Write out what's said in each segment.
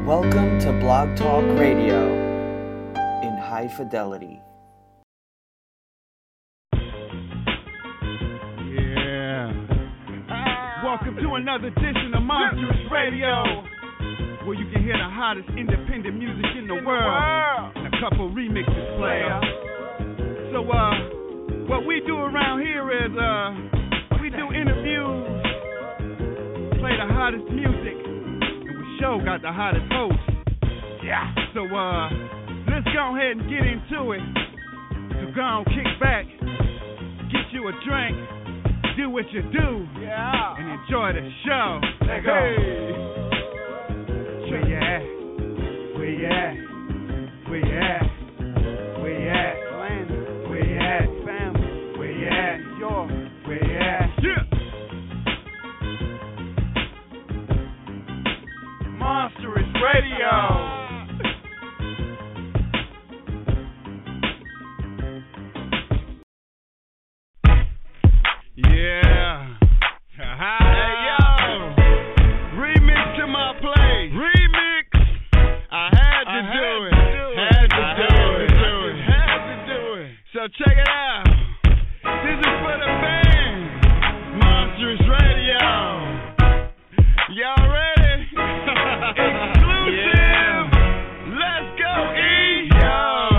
Welcome to Blog Talk Radio in high fidelity. Yeah. Welcome to another edition of Monstrous Radio, where you can hear the hottest independent music in the world and a couple remixes player. So, what we do around here is, we do interviews, play the hottest music, and we sure got the hottest host. Yeah. So, let's go ahead and get into it. So go on, kick back, get you a drink, do what you do, and enjoy the show. Let's go. Where you at? Where you at? Where you at? Where you at? Where you at? Family. Where you at? Where you at? Yeah. Monstrous Radio. Yeah. Hey yo. Remix to my play. Remix. I had to do it. Had to do it. So check it out. This is for the band. Monstrous Radio. Y'all ready? Exclusive. Yeah. Let's go, E. Yo.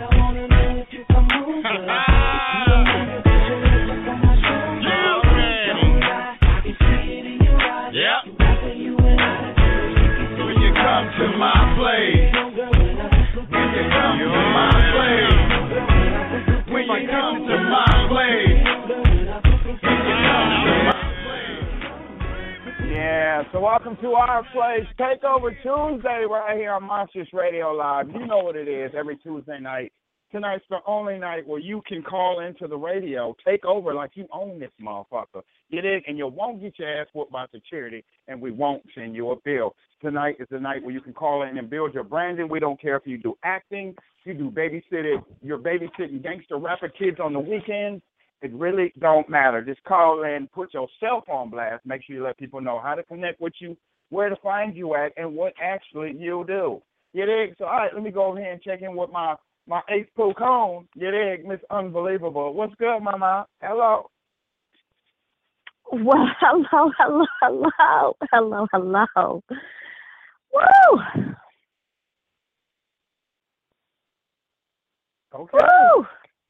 To my place, when you come to my place, when you come to my place, when you come to my place. Yeah, so welcome to our place, Takeover Tuesday, right here on Monstrous Radio Live. You know what it is, every Tuesday night. Tonight's the only night where you can call into the radio, take over like you own this motherfucker. Get in, and you won't get your ass whooped by security, and we won't send you a bill. Tonight is the night where you can call in and build your branding. We don't care if you do acting, you do babysitting, you're babysitting gangster rapper kids on the weekends. It really don't matter. Just call in, put your cell phone blast. Make sure you let people know how to connect with you, where to find you at, and what actually you do. You dig? So, all right, let me go over here and check in with my ace poo cone. You dig? Miss Unbelievable. What's good, mama? Hello. Well, hello. Woo! Okay. Woo!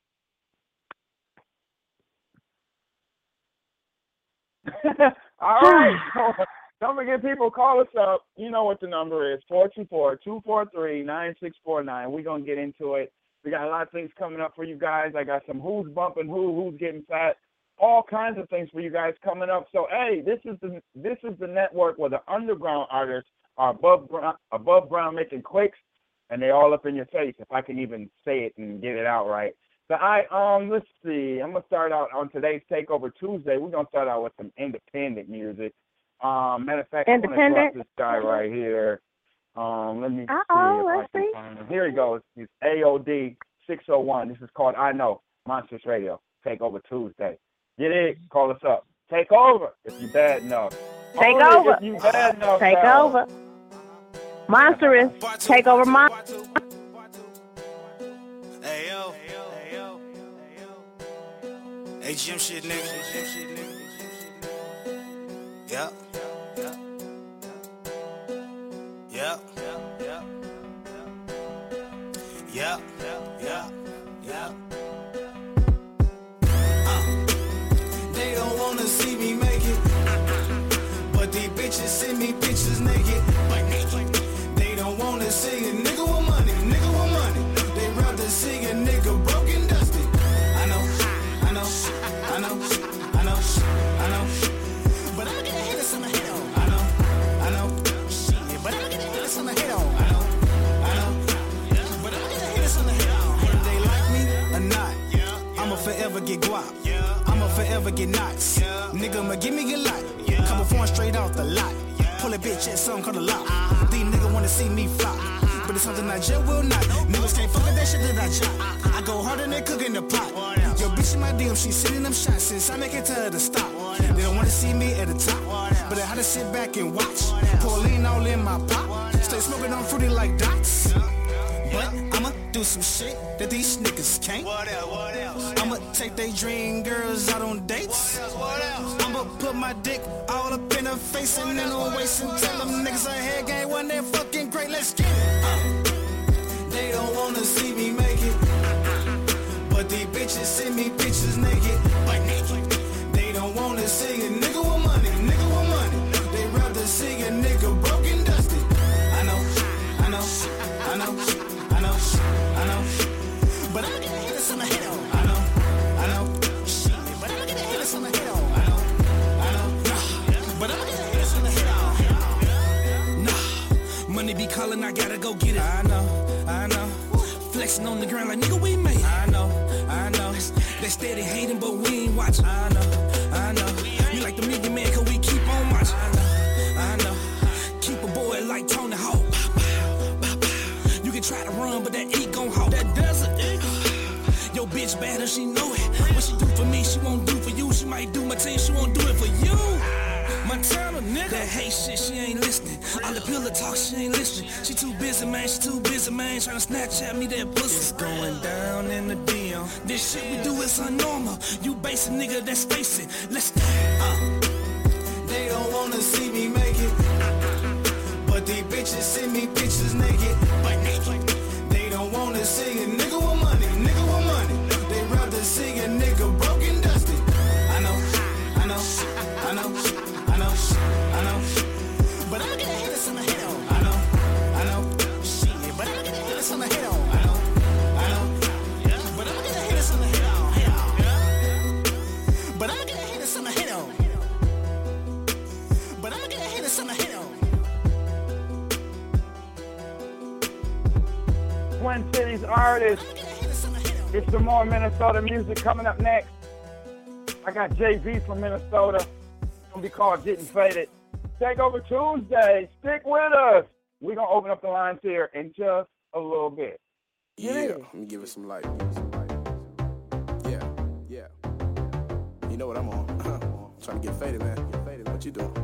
All right. Don't forget, people, call us up. You know what the number is, 424-243-9649. We're going to get into it. We got a lot of things coming up for you guys. I got some who's bumping who's getting fat, all kinds of things for you guys coming up. So, hey, this is the network where the underground artists are above ground making quakes, and they all up in your face, if I can even say it and get it out right. So, let's see. I'm going to start out on today's Takeover Tuesday. We're going to start out with some independent music. Matter of fact, I'm going to drop this guy right here. Let me see if I can find him. Here he goes. He's AOD 601. This is called I Know, Monstrous Radio, Takeover Tuesday. Get it? Call us up. Take over if you bad enough. Take over. If you bad enough. Take over. Monstrous. Take over my. Hey yo. Hey Jim shit nigga. Yeah. They don't wanna see me make it, but these bitches send me pictures naked. They don't wanna see a nigga with money. They rather see a nigga broken dusty. I know. But I'ma get a hit or some hit on. I know. Shit, but I'ma get a hit or some hit on. I know. But I'ma get a hit or some hit on. Whether they like me or not, I'ma forever get guap. I'ma forever get knots. Nigga, I'ma give me a lot. Couple foreign straight off the lot. Pull a bitch at something called a lot. These niggas wanna see me flop, but it's something I just will not. Niggas can't fuck with that shit that I chop. I go harder than cooking the pot. Yo, bitch in my DM, she sitting them shots since I make it tell her to stop. They don't wanna see me at the top, but I had to sit back and watch. Pour lean all in my pot. say smoking on fruity like dots. But I'ma do some shit that these niggas can't. What else? I'ma take they dream girls out on dates. What else? I'ma put my dick all up in her face and in her waist and tell them niggas her head game when they're fucking great. Let's get it. They don't wanna see me make it, but these bitches send me pictures naked. They don't wanna see a nigga with money, They rather see a nigga broken, dusty. I know. But I'ma get a hit on the head on. I know. Shit, but I'ma get a hit on the head on. I know. But I'ma get a hit on the head on. Nah, money be calling, I gotta go get it. I know. Flexing on the ground like nigga, we made it. I know. They steady hating, but we ain't watching. I know. We like the Mega Man, cause we keep on watching. I know. Keep a boy like Tony Hawk. You can try to run, but that E gon' hold. That desert eagle. Yo, bitch bad and she know it. What she do for me, she won't do for you. She might do my team, she won't do it for you. Montana, nigga. That hate shit, she ain't listening. All the pillow talk, she ain't listening. She too busy, man. Tryna Snapchat me that pussy. It's going down in the DM. This shit we do is unnormal. You basic nigga, that's face it. Let's go. They don't wanna see me make it, but these bitches send me pictures naked. They don't wanna see a nigga with money, They rather see a nigga broken, dusty. I know. But I'ma get a hit on the head on. I know. Shit, but I'ma get a hit on the head on. I know. But I'ma get a hit on the head on. But I'ma get a hit on the head on. But I'ma get a hit on the head on. Twin Cities artists. It's some more Minnesota music coming up next. I got JV from Minnesota. It's gonna be called Getting Faded. Takeover Tuesday. Stick with us. We're gonna open up the lines here in just a little bit. Let me give it some light. Yeah. You know what I'm on. Trying to get faded, man. What you doing?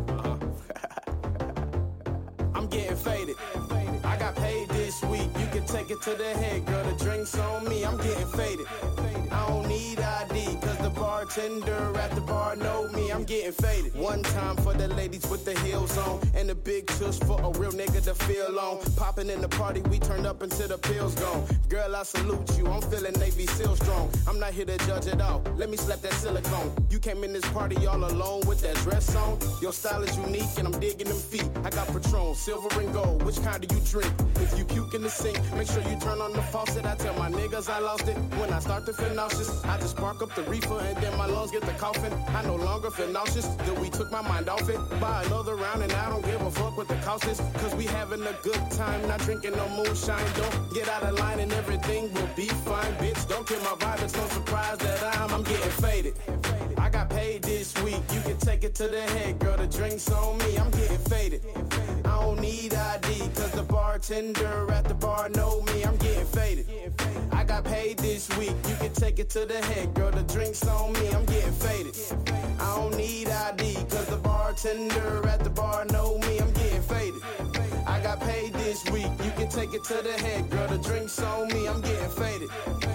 I'm getting faded. I got paid this week. You can take it to the head, girl. The drinks on me. I'm getting faded. I don't need ID, cause the bartender at the bar know me. I'm getting faded. One time for the ladies with the heels on, and the big tush for a real nigga to feel on. Popping in the party, we turned up until the pills gone. Girl, I salute you. I'm feeling Navy SEAL strong. I'm not here to judge it all. Let me slap that silicone. You came in this party all alone with that dress on. Your style is unique, and I'm digging them feet. I got Patron, silver and gold. Which kind do you drink? If you puke in the sink, make sure you turn on the faucet. I tell my niggas I lost it. When I start to feel nauseous, I just spark up the reefer and then my lungs get the coughing. I no longer feel nauseous, then we took my mind off it. Buy another round and I don't give a fuck what the cost is, cause we having a good time, not drinking no moonshine. Don't get out of line and everything will be fine, bitch. Don't kill my vibe, it's no surprise that I'm getting faded. I got paid this week, you can take it to the head, girl. The drinks on me, I'm getting faded. I don't need ID, cause the bartender at the bar know me. I'm getting faded. I got paid this week, you can take it to the head, girl. The drinks on me, I'm getting faded. I don't need ID, cause the bartender at the bar know me. I'm getting faded. I got paid this week, you can take it to the head, girl. The drinks on me, I'm getting faded.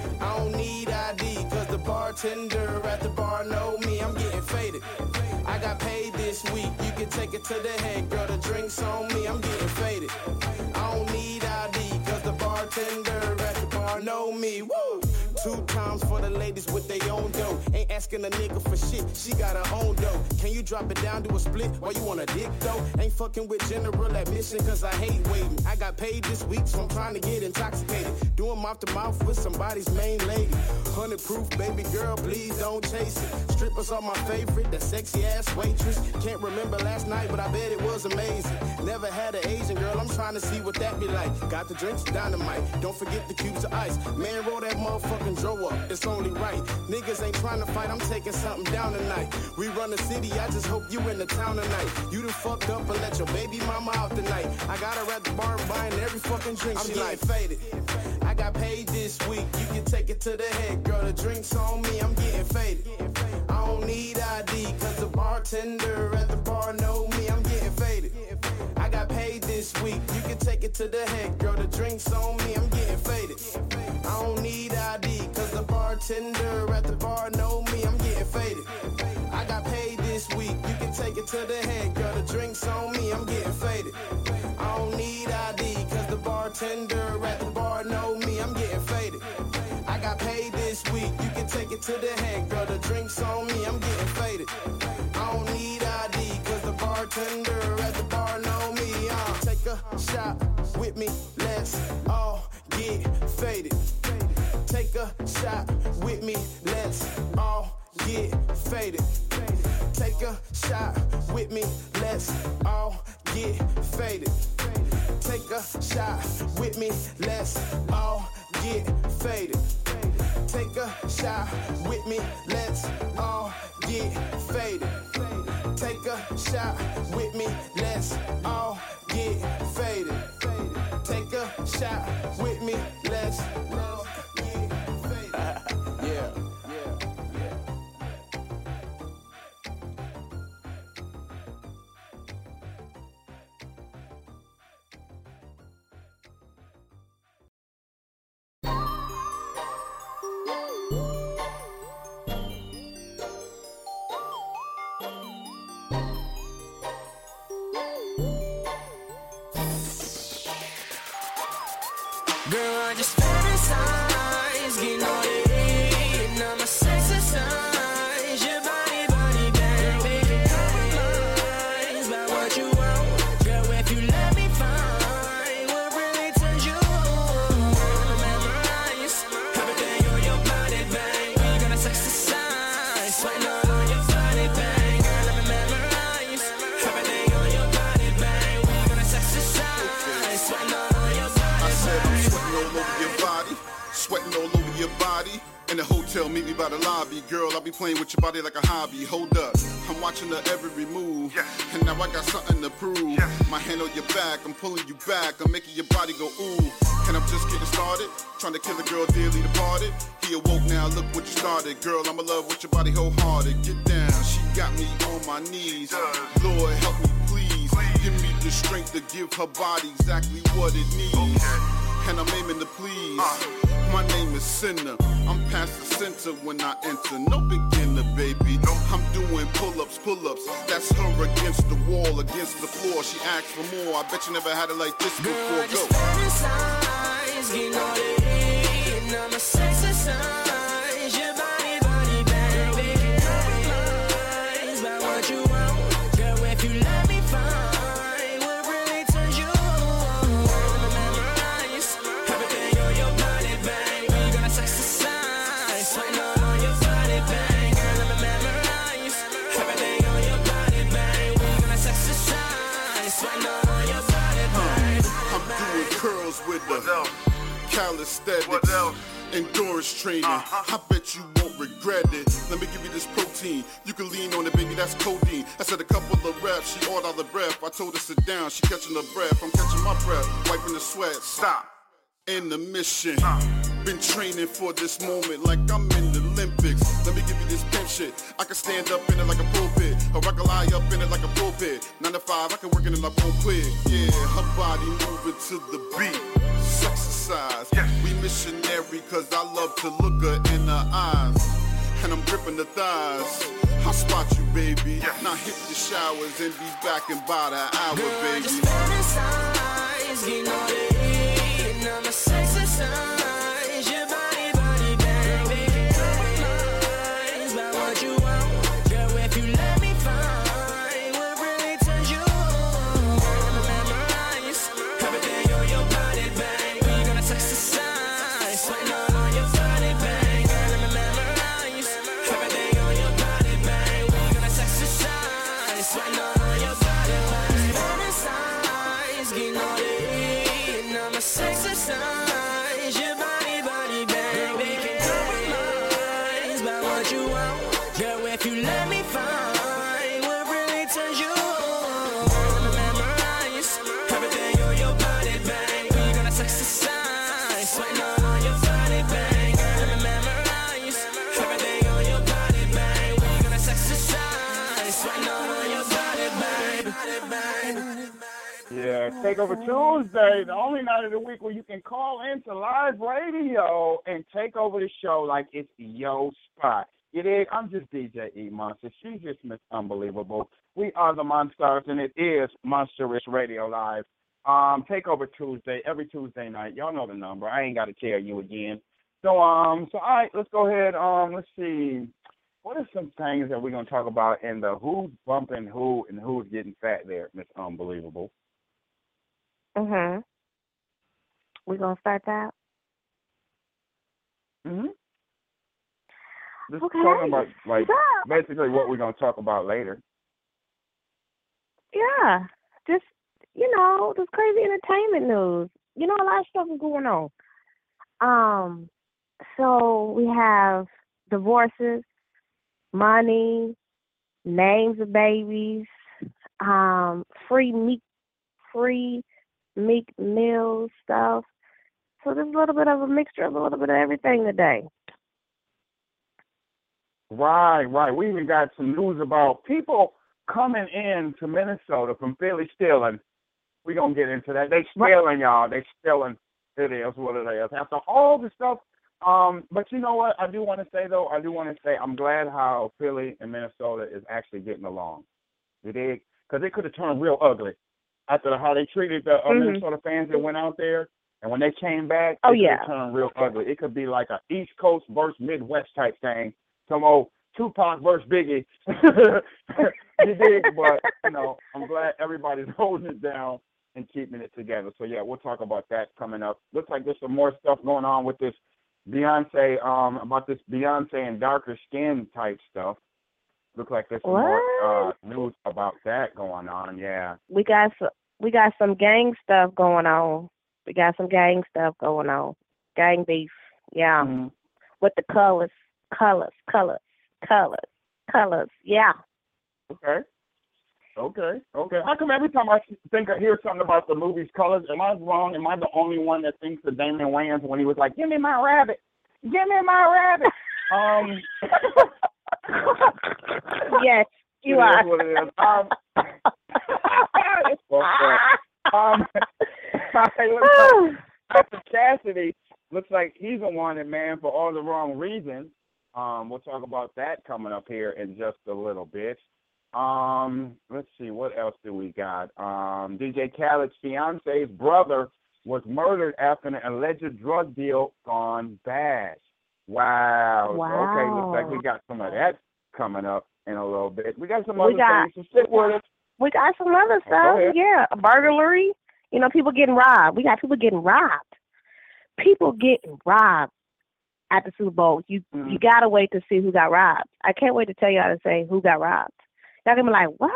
I don't need ID, cause the bartender at the bar know me. I'm getting faded. I got paid this week, you can take it to the head, girl. The drinks on me, I'm getting faded. I don't need ID, cause the bartender at the bar know me. Woo! 2 times for the ladies with their own dough. Ain't asking a nigga for shit, she got her own dough. Can you drop it down to a split while you on a dick though? Ain't fucking with general admission cause I hate waiting. I got paid this week so I'm trying to get intoxicated. Doing mouth to mouth with somebody's main lady. 100 proof, baby girl, please don't chase it. Strippers are my favorite, that sexy ass waitress. Can't remember last night but I bet it was amazing. Never had an Asian girl, I'm trying to see what that be like. Got the drinks, dynamite, don't forget the cubes of ice. Man, roll that motherfucking draw up, it's only right. Niggas ain't trying to fight, I'm taking something down tonight. We run the city, I just hope you in the town tonight. You done fucked up and let your baby mama out tonight. I got her at the bar buying every fucking drink. I'm getting faded. I got paid this week, you can take it to the head, girl. The drinks on me, I'm getting faded. I don't need ID, cause the bartender at the bar know me. I'm getting faded. I got paid this week, you can take it to the head. Girl, the drinks on me, I'm getting faded. I don't need ID, cause the bartender at the bar know me, I'm getting faded. I got paid this week, you can take it to the head. Girl, the drinks on me, I'm getting faded. I don't need ID, cause the bartender at the bar know me, I'm getting faded. I got paid this week, you can take it to the head. Girl, the drinks on me, I'm getting faded. I don't need ID, cause the bartender at the bar know me. Take a shot with me, let's all get faded. Take a shot with me, let's all get faded. Take a shot with me, let's all get faded. Take a shot with me, let's all get faded. Take a shot with me, let's all get faded. Take a shot with me, let's all get faded. Take a shot with me, let's all get faded. Yeah. Girl, I just fantasize, getting all the heat, and I'm a sex exercise. Your body, bang, baby, compromise by what you want. Girl, if you let me find what really turns you on, memorize everything on your body, bang. We're gonna sex exercise, sweating all on your body, bang. Girl, let me memorize everything on your body, bang. We're gonna sex exercise, sweating all on your body. I'm sweating all over your body, sweating all over your body. In the hotel, meet me by the lobby. Girl, I'll be playing with your body like a hobby. Hold up, I'm watching her every move. And now I got something to prove. My hand on your back, I'm pulling you back. I'm making your body go ooh. And I'm just getting started, trying to kill a girl dearly departed. He awoke now, look what you started. Girl, I'm in love with your body wholehearted. Get down, she got me on my knees. Lord, help me please. Give me the strength to give her body exactly what it needs. And I'm aiming to please. My name is Sinner. I'm past the center when I enter. No beginner, baby. I'm doing pull-ups. That's her against the wall, against the floor. She asked for more. I bet you never had it like this before. Girl, I just fantasize, getting all the heat, and I'm a sex exercise. Your body, bang, baby, compromise by what you want. Girl, if you let me find what really turns you on, memorize everything on your body, bang. We're gonna sex exercise, sweating all on your body, bang. Girl, let me memorize everything on your body, bang. We're gonna sex exercise, sweating all on your body, bang. I'm doing curls with her. Calisthenics, endurance training. I bet you won't regret it. Let me give you this protein. You can lean on it, baby, that's codeine. I said a couple of reps, she all out of breath. I told her sit down, she catching her breath. I'm catching my breath, wiping the sweat. Stop. In the mission. Been training for this moment like I'm in the Olympics. Let me give you this pimp shit. I can stand up in it like a pulpit, or I can lie up in it like a pulpit. 9 to 5, I can work in it like won't quit. Yeah, her body moving to the beat. Exercise. We missionary cause I love to look her in her eyes. And I'm gripping the thighs. I'll spot you, baby. Now hit the showers and be back in about an hour, Girl, baby. I just fantasize, getting all the heat, and I'm a sex exercise. Your body, bang, baby, compromise by what you want. Girl, if you let me find what really turns you on, memorize everything on your body, bang. We're gonna sex exercise, sweating all on your body, bang. Girl, let me memorize everything on your body, bang. We're gonna sex exercise, sweating all on your body, bang. Fantasize, getting all the heat, and I'm a sex exercise. Your body, bang, baby, compromise by what you want. Girl, if you let me find what really turns you on, memorize everything on your body, bang. We're gonna sex exercise, sweating all on your body, bang. Girl, let me memorize everything on your body, bang. We're gonna sex exercise, sweating all on your body, bang. Takeover Tuesday, the only night of the week where you can call into live radio and take over the show like it's your spot. You dig? I'm just DJ E Monster. She's just Miss Unbelievable. We are the Monsters, and it is Monstrous Radio Live. Takeover Tuesday, every Tuesday night. Y'all know the number. I ain't got to tell you again. So all right, let's go ahead. Let's see. What are some things that we're going to talk about in the who's bumping who and who's getting fat there, Miss Unbelievable? We're going to start that? Just okay. talking about, like, basically what we're going to talk about later. Yeah. Just, this crazy entertainment news. A lot of stuff is going on. So we have divorces, money, names of babies, free Meek Mill stuff. So there's a little bit of a mixture of a little bit of everything today. Right. We even got some news about people coming in to Minnesota from Philly stealing. We're going to get into that. They stealing, y'all. They stealing. It is what it is. After all the stuff, but you know what? I do want to say, though, I'm glad how Philly and Minnesota is actually getting along. You dig? Because it could have turned real ugly after how they treated the Minnesota fans that went out there. And when they came back, it could have turned real ugly. It could be like a East Coast versus Midwest type thing. Some old Tupac versus Biggie. You dig? But, I'm glad everybody's holding it down and keeping it together. So, yeah, we'll talk about that coming up. Looks like there's some more stuff going on with this Beyonce, about this Beyonce and darker skin type stuff. Looks like there's some more news about that going on, yeah. We got some gang stuff going on. Gang beef, yeah. Mm-hmm. With the colors, yeah. Okay. How come every time I think I hear something about the movie's Colors, am I wrong? Am I the only one that thinks of Damon Wayans when he was like, give me my rabbit? Yes, you are. That's what it is. Dr. Cassidy looks like he's a wanted man for all the wrong reasons. We'll talk about that coming up here in just a little bit. Let's see, what else do we got? DJ Khaled's fiance's brother was murdered after an alleged drug deal gone bad. Wow. Okay, looks like we got some of that coming up in a little bit. We got some other things to sit with us. We got some other stuff, yeah. A burglary. People getting robbed. We got people getting robbed. People getting robbed at the Super Bowl. You gotta wait to see who got robbed. I can't wait to tell y'all to say who got robbed. Y'all gonna be like, what?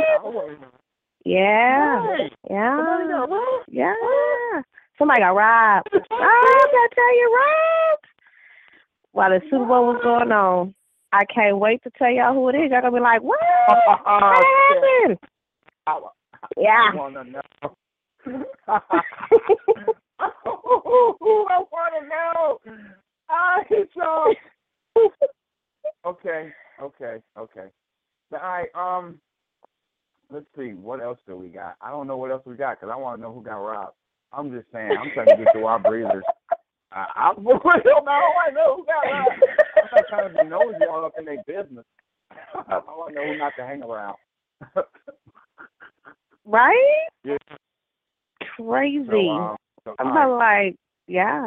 Yeah. Right. Yeah. Yeah. Somebody got robbed. I gotta tell you, robbed. While the Super Bowl was going on, I can't wait to tell y'all who it is. Y'all gonna be like, what? What happened? Yeah. I want to know. I want to know. Okay. All right. Let's see. What else do we got? I don't know what else we got because I want to know who got robbed. I'm just saying. I'm trying to get through our breathers. I want to know who got robbed. I'm not trying to be nosy all up in their business. I want to know who not to hang around. Right? Yeah. Crazy. So, I'm not like, yeah.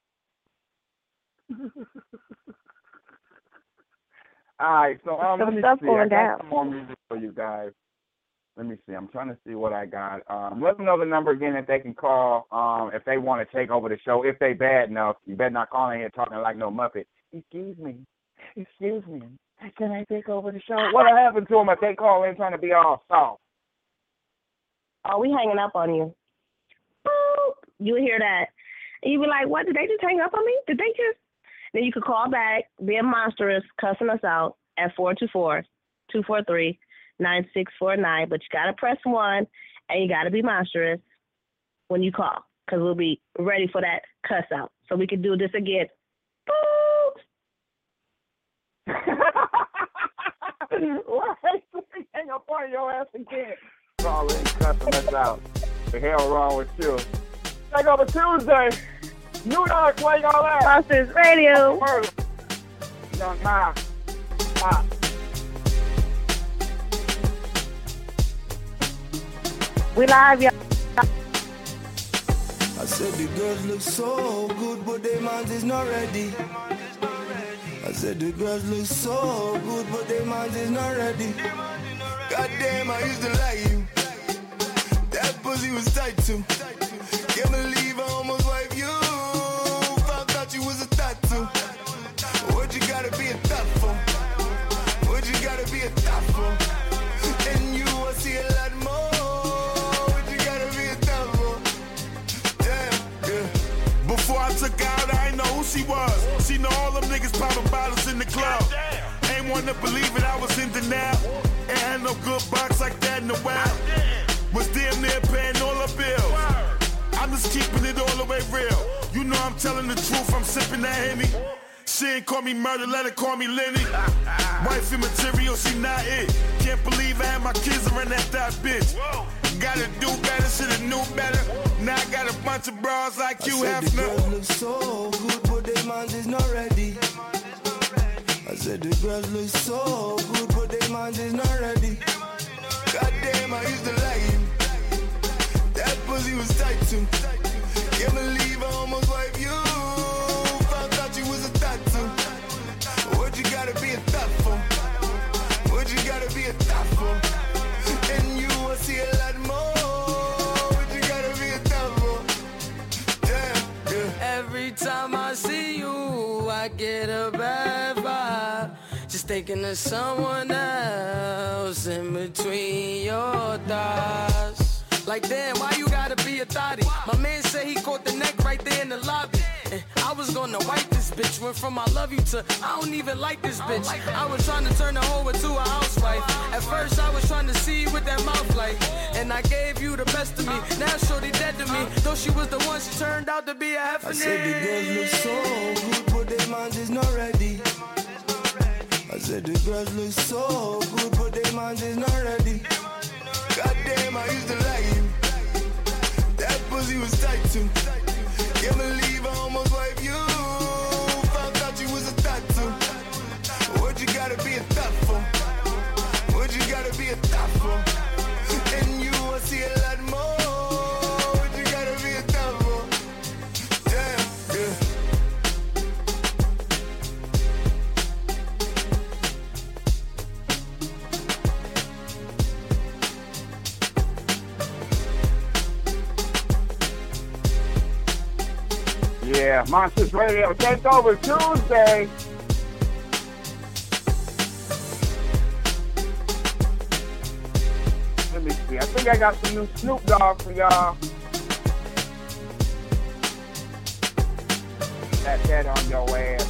All right, so let me see. I got some more down. music for you guys. Let me see. I'm trying to see what I got. Let them know the number again that they can call if they want to take over the show. If they bad enough, you better not call in here talking like no Muppet. Excuse me. Can I take over the show? What'll happen to them if they call in trying to be all soft? Oh, we hanging up on you. Boop. You hear that. And you be like, what? Did they just hang up on me? Did they just? Then you could call back, be a monstrous, cussing us out at 424-243-9649. But you got to press 1, and you got to be monstrous when you call, because we'll be ready for that cuss out. So we can do this again. Boop. Why hang up on your ass again? Call in, cussing us out. The hell wrong with you? Take over Tuesday. New Dog, play y'all out. Monsters Radio. Young Ma. We live, y'all. I said the girls look so good, but their minds is not ready. I said the girls look so good, but their minds is not ready. Goddamn, I used to like you. That pussy was tight too. Can't believe I almost wiped you. Found out you was a tattoo. What you gotta be a thot for? What you gotta be a thot for? And you will see a lot more. What you gotta be a thot for? Damn, yeah. Before I took her out, I ain't know who she was. She know all them niggas popping bottles in the club. Ain't want to believe it, I was in denial. Ain't had no good box like that in a while. Was damn near paying all her bills. I'm just keeping it all the way real. You know I'm telling the truth, I'm sipping that Henny. She ain't call me murder, let her call me Lenny. Wifey material, she not it. Can't believe I had my kids around that bitch. Gotta do better, shoulda knew better. Now I got a bunch of bras like you have the girls look so good, but their minds is not ready. I said the girls look so good, but their minds is not ready. Goddamn, I used to like you. That pussy was tight too. Can't believe I almost wiped you. Found out you was a tattoo. What you gotta be a thot for? What you gotta be a thot for? And you will see a lot more. What you gotta be a thot for? Damn, yeah. Every time I see you, I get a bad vibe. Just thinking of someone else in between your thighs. Like, damn, why you gotta be a thotty? My man said he caught the neck right there in the lobby. And I was gonna wipe this bitch. Went from I love you to I don't even like this bitch. I was trying to turn her over to a housewife. At first I was trying to see what that mouth like. And I gave you the best of me. Now shorty dead to me. Though she was the one, she turned out to be a heifer. I said the girls look so good, but their minds is not ready. I said the girls look so good, but their minds is not ready. Goddamn, I used to like you. That pussy was tight too. Can't believe I almost wiped you. Found out you was a tattoo. What you gotta be a thot for? What you gotta be a thot for? And you will see a lot more. What you gotta be a thot for? Damn, yeah. Yeah, Monsters Radio, take over Tuesday. Let me see. I think I got some new Snoop Dogg for y'all. That on your ass.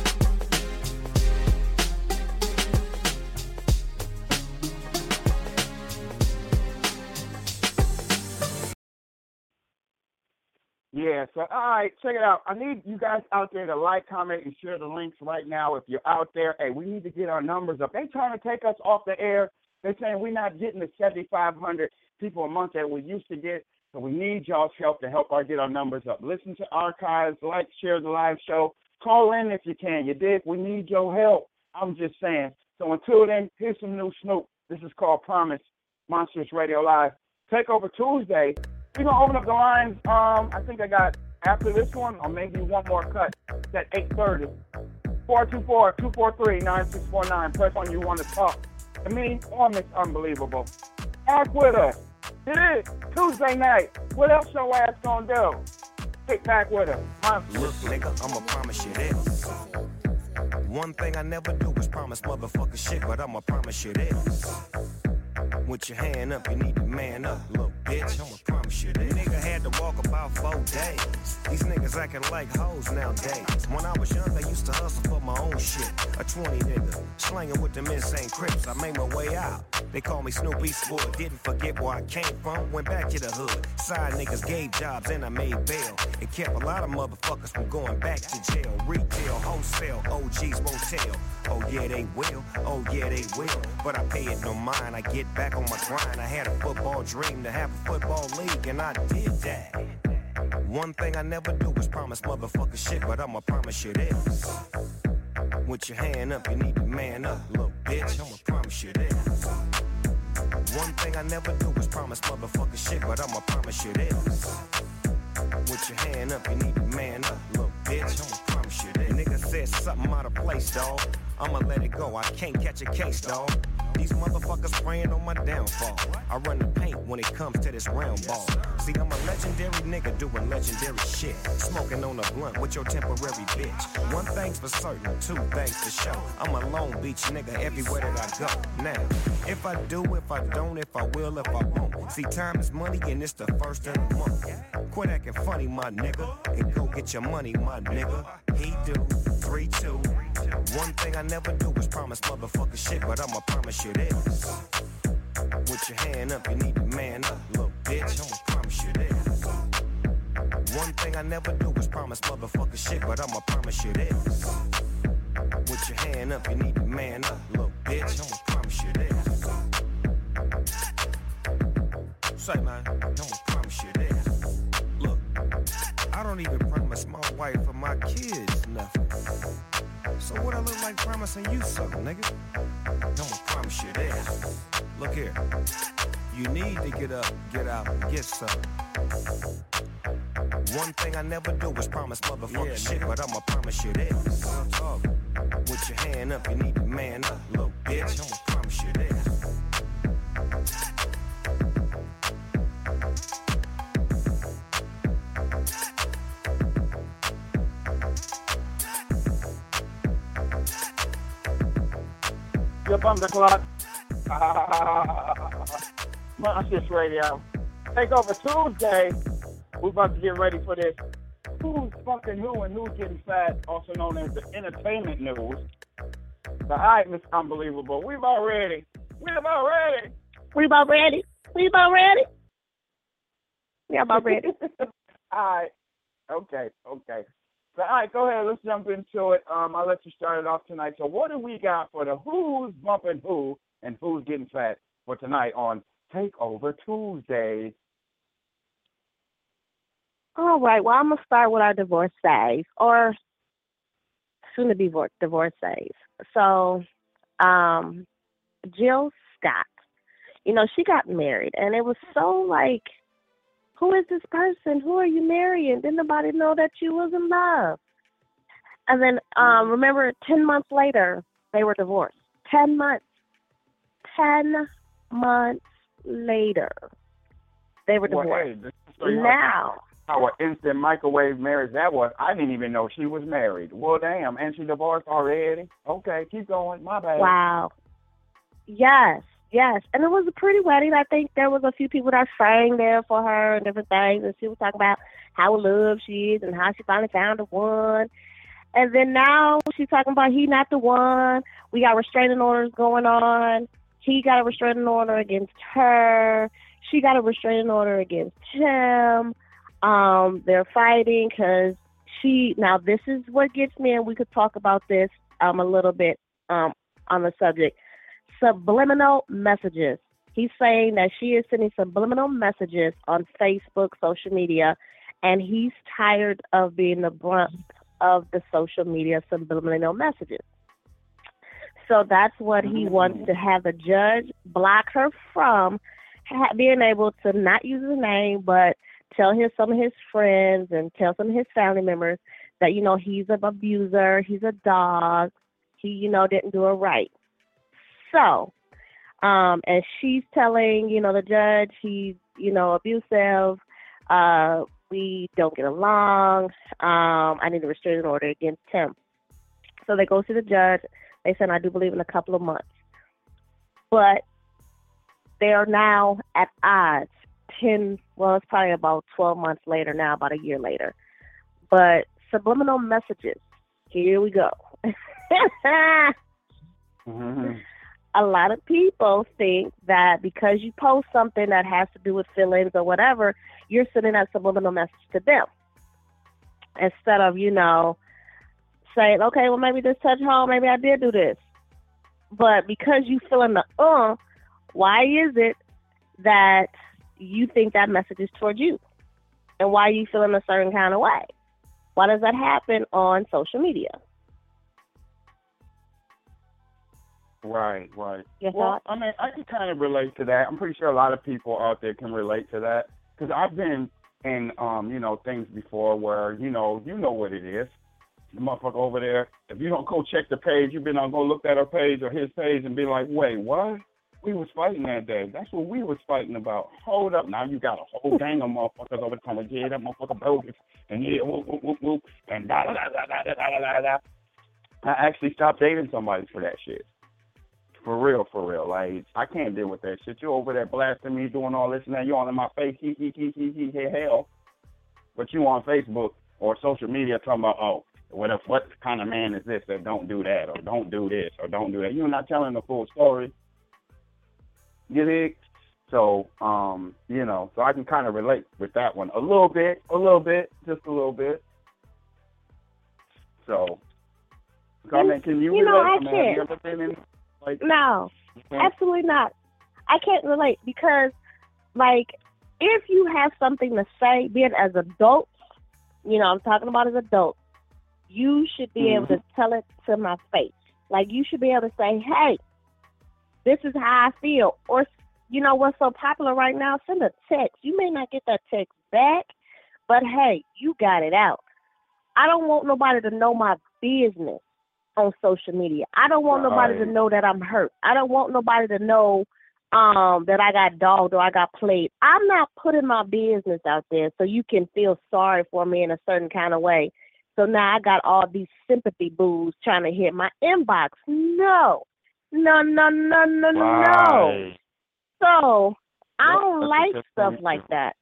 Yeah, so, all right, check it out. I need you guys out there to like, comment, and share the links right now. If you're out there, hey, we need to get our numbers up. They trying to take us off the air. They're saying we're not getting the 7,500 people a month that we used to get, so we need y'all's help to help our get our numbers up. Listen to archives, like, share the live show. Call in if you can. You dig? We need your help. I'm just saying. So until then, here's some new Snoop. This is called Promise, Monsters Radio Live. Take over Tuesday. We're going to open up the lines. I think I got, after this one, or maybe one more cut. It's at 8:30. 424-243-9649. Press on you want to talk. To me, it's unbelievable. Act with us. It is Tuesday night. What else your ass gonna do? Kick back with us. Look, nigga, I'ma promise you this. One thing I never do is promise motherfucker shit, but I'ma promise you this. With your hand up, you need to man up, little bitch. I'ma promise you this. Nigga had had to walk about 4 days. These niggas acting like hoes nowadays. When I was young, I used to hustle for my own shit. A 20 nigga, slanging with them insane Crips. I made my way out. They call me Snoop Eastwood. Didn't forget where I came from. Went back to the hood. Side niggas gave jobs and I made bail. It kept a lot of motherfuckers from going back to jail. Retail, wholesale, OGs won't tell. Oh yeah, they will. Oh yeah, they will. But I pay it no mind. I get back on my grind. I had a football dream to have a football league, and I did that. One thing I never do is promise motherfucker shit, but I'ma promise you this. With your hand up, you need to man up, little bitch. I'ma promise you this. One thing I never do is promise motherfucker shit, but I'ma promise you this. With your hand up, you need to man up, little bitch. I'ma promise you this. Nigga said something out of place, dawg. I'ma let it go, I can't catch a case, dawg. These motherfuckers praying on my downfall. I run the paint when it comes to this round ball. See, I'm a legendary nigga doing legendary shit. Smoking on a blunt with your temporary bitch. One thing's for certain, two things for sure. I'm a Long Beach nigga everywhere that I go. Now, if I do, if I don't, if I will, if I won't. See, time is money and it's the first of the month. Quit acting funny, my nigga, and go get your money, my nigga. He do, 3, 2. One thing I never do is promise motherfucker shit, but I'ma promise you this. With your hand up, you need to man up, little bitch. I'ma promise you this. One thing I never do is promise motherfucker shit, but I'ma promise you this. With your hand up, you need to man up, little bitch. I'ma promise you this. Say, man, I'ma promise you this. Look, I don't even promise my wife or my kids nothing. So what I look like promising you something, nigga? I'ma promise you this. Look here. You need to get up, get out, and get something. One thing I never do is promise motherfucker shit, but I'ma promise you this. With your hand up, you need to man up, little bitch. I'ma promise you this. Up on the clock. Monsters Radio. Take over Tuesday. We're about to get ready for this. Who's fucking who and who's getting fat, also known as the entertainment news. The hype is unbelievable. We about ready. We about ready. We about ready. We about ready. We about ready. All right. Okay. So, all right, go ahead. Let's jump into it. I'll let you start it off tonight. So what do we got for the who's bumping who and who's getting fat for tonight on Takeover Tuesday? All right. Well, I'm going to start with our divorcees, or soon-to-be divorcees. So, Jill Scott, she got married, and it was so like, who is this person? Who are you marrying? Didn't nobody know that you was in love? And then, remember, 10 months later, they were divorced. 10 months. 10 months later, they were divorced. Well, hey, now. How an instant microwave marriage that was. I didn't even know she was married. Well, damn. And she divorced already? Okay, keep going. My bad. Wow. Yes. And it was a pretty wedding. I think there was a few people that sang there for her and different things. And she was talking about how in love she is and how she finally found the one. And then now she's talking about he not the one. We got restraining orders going on. He got a restraining order against her. She got a restraining order against him. They're fighting because now this is what gets me, and we could talk about this a little bit on the subject. Subliminal messages. He's saying that she is sending subliminal messages on Facebook, social media, and he's tired of being the brunt of the social media subliminal messages. So that's what he wants to have the judge block her from being able to not use his name, but tell some of his friends and tell some of his family members that, he's an abuser, he's a dog, he, didn't do it right. So, and she's telling, the judge he's, abusive, we don't get along, I need a restraining order against him. So they go to the judge. They said, I do believe in a couple of months. But they are now at odds it's probably about 12 months later now, about a year later. But subliminal messages, here we go. Mm-hmm. A lot of people think that because you post something that has to do with feelings or whatever, you're sending that subliminal message to them. Instead of, saying, okay, well, maybe this touched home, maybe I did do this. But because you feeling the why is it that you think that message is towards you? And why are you feeling a certain kind of way? Why does that happen on social media? Right. Your Well, thoughts? I mean, I can kind of relate to that. I'm pretty sure a lot of people out there can relate to that because I've been in, things before where, you know what it is. The motherfucker over there, if you don't go check the page, you've been on go look at her page or his page and be like, wait, what? We was fighting that day. That's what we was fighting about. Hold up. Now you got a whole gang of motherfuckers over there yeah, that motherfucker bogus. And yeah, whoop, and da-da-da-da-da-da-da-da. I actually stopped dating somebody for that shit. For real. Like, I can't deal with that shit. You over there blasting me, doing all this and that. You all in my face, hell. But you on Facebook or social media talking about, what kind of man is this that don't do that or don't do this or don't do that? You're not telling the full story. You dig? So, so I can kind of relate with that one a little bit, just a little bit. So, Carmen, can you relate? I can't. Have you ever been in, No, absolutely not. I can't relate because, if you have something to say, be it as adults, I'm talking about as adults, you should be able to tell it to my face. You should be able to say, hey, this is how I feel. Or, what's so popular right now, send a text. You may not get that text back, but, hey, you got it out. I don't want nobody to know my business on social media. I don't want nobody to know that I'm hurt. I don't want nobody to know that I got dogged or I got played. I'm not putting my business out there so you can feel sorry for me in a certain kind of way. So now I got all these sympathy boos trying to hit my inbox. No. Right. So I don't like stuff like that.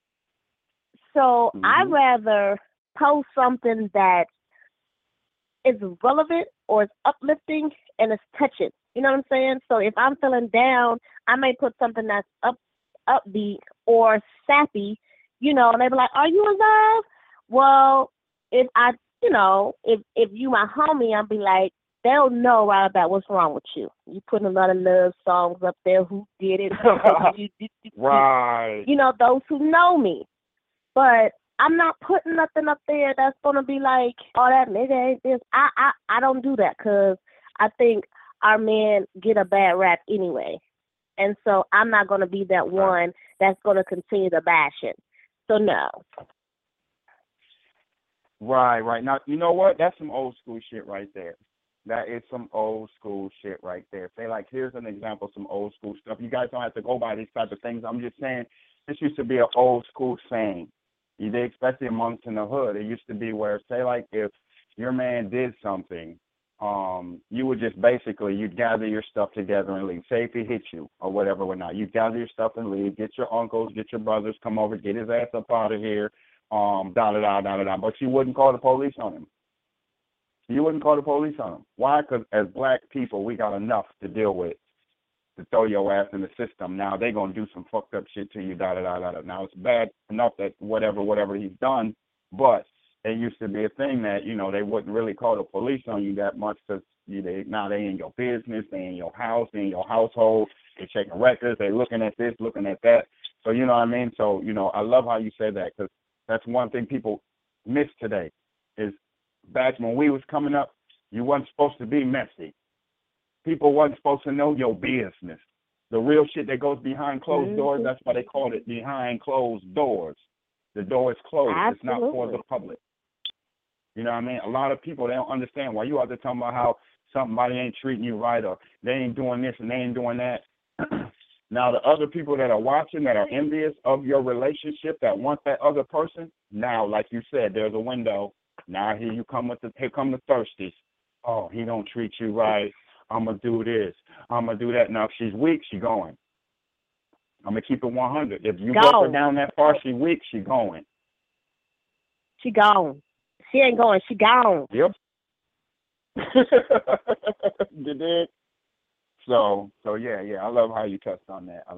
So I'd rather post something that is relevant or is uplifting and it's touching. You know what I'm saying? So if I'm feeling down, I may put something that's upbeat or sappy, and they be like, are you alive? Well, if I, if you my homie, I'll be like, they'll know right about what's wrong with you. You putting a lot of love songs up there. Who did it? Right. Those who know me. But I'm not putting nothing up there that's gonna be like, oh, that nigga ain't this. I don't do that because I think our men get a bad rap anyway, and so I'm not gonna be that one that's gonna continue to bash it. So no. Right. Now, you know what? That's some old school shit right there. That is some old school shit right there. Say, here's an example of some old school stuff. You guys don't have to go by these types of things. I'm just saying this used to be an old school saying. You did, especially amongst in the hood. It used to be where, say, if your man did something, you would just you'd gather your stuff together and leave. Say if he hit you or whatever, whatnot, you'd gather your stuff and leave. Get your uncles, get your brothers, come over, get his ass up out of here. Da-da-da. But you wouldn't call the police on him. Why? Because as black people, we got enough to deal with to throw your ass in the system. Now they going to do some fucked up shit to you, da-da-da-da-da. Now it's bad enough that whatever he's done, but it used to be a thing that, they wouldn't really call the police on you that much because now they in your business, they in your house, they in your household, they checking records, they looking at this, looking at that. So, you know what I mean? So, I love how you say that because that's one thing people miss today is back when we was coming up, you wasn't supposed to be messy. People wasn't supposed to know your business. The real shit that goes behind closed doors, that's why they call it behind closed doors. The door is closed. Absolutely. It's not for the public. You know what I mean? A lot of people, they don't understand why you out there talking about how somebody ain't treating you right or they ain't doing this and they ain't doing that. Now, the other people that are watching that are envious of your relationship that want that other person, now, like you said, there's a window. Now here come the thirsties. Oh, he don't treat you right. I'm going to do this. I'm going to do that. Now, if she's weak, she's going. I'm going to keep it 100. If you walk her down that far, she weak, she going. She gone. She ain't going. She gone. Yep. You did? So yeah. I love how you touched on that.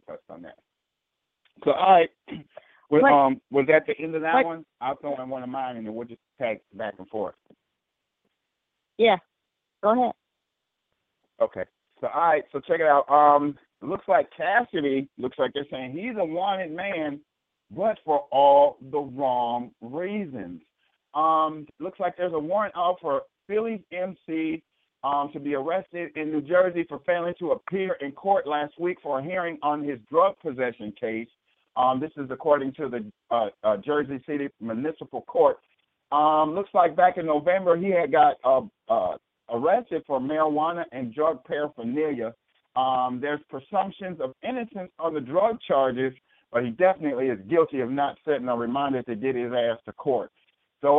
So, all right. Was that the end of that one? I'll throw in one of mine, and then we'll just tag back and forth. Yeah. Go ahead. Okay. So, all right. So, check it out. It looks like Cassidy, they're saying he's a wanted man, but for all the wrong reasons. Looks like there's a warrant out for Philly's MC to be arrested in New Jersey for failing to appear in court last week for a hearing on his drug possession case. This is according to the Jersey City Municipal Court. Looks like back in November he had got arrested for marijuana and drug paraphernalia. There's presumptions of innocence on the drug charges, but he definitely is guilty of not setting a reminder to get his ass to court. So,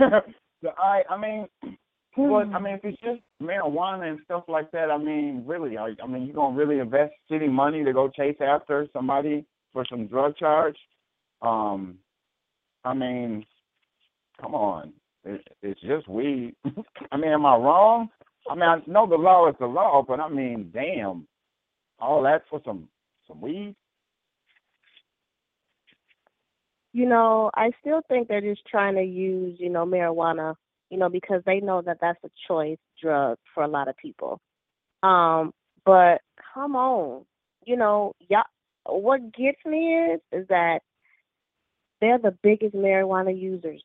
if it's just marijuana and stuff like that, really, you gonna really invest city money to go chase after somebody for some drug charge? Come on, it's just weed. Am I wrong? I know the law is the law, but damn, all that for some weed? I still think they're just trying to use, marijuana, because they know that that's a choice drug for a lot of people. But come on, y'all, what gets me is that they're the biggest marijuana users.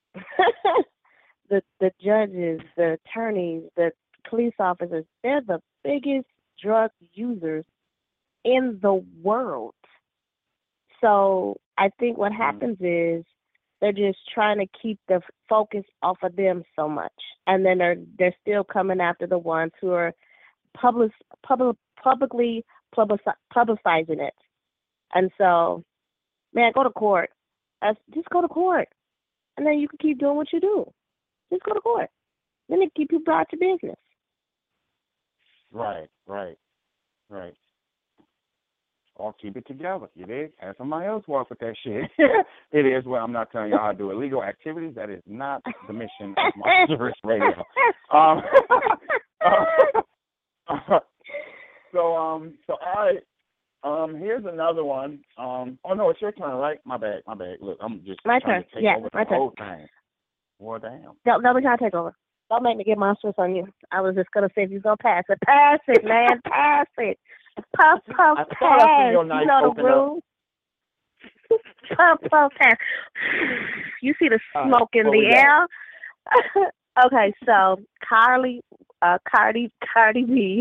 The judges, the attorneys, the police officers, they're the biggest drug users in the world. So I think what happens is they're just trying to keep the focus off of them so much, and then they're still coming after the ones who are publicly publicizing it. And so, man, go to court. Just go to court, and then you can keep doing what you do. Just go to court. Then they keep you brought to business. Right. Or keep it together. You dig? Have somebody else work with that shit. It is. Well, I'm not telling you how to do illegal activities. That is not the mission of Monstrous Radio. Here's another one. No, it's your turn, right? My bad. Look, I'm just my trying turn. to take over the whole thing. Well, damn. Don't be trying to take over. Don't make me get monstrous on you. I was just going to say if you're going to pass it. Pass it, man. Pass it. Puff, pass. You know the rules. Puff, pass. You see the smoke in the air? Okay, so Cardi B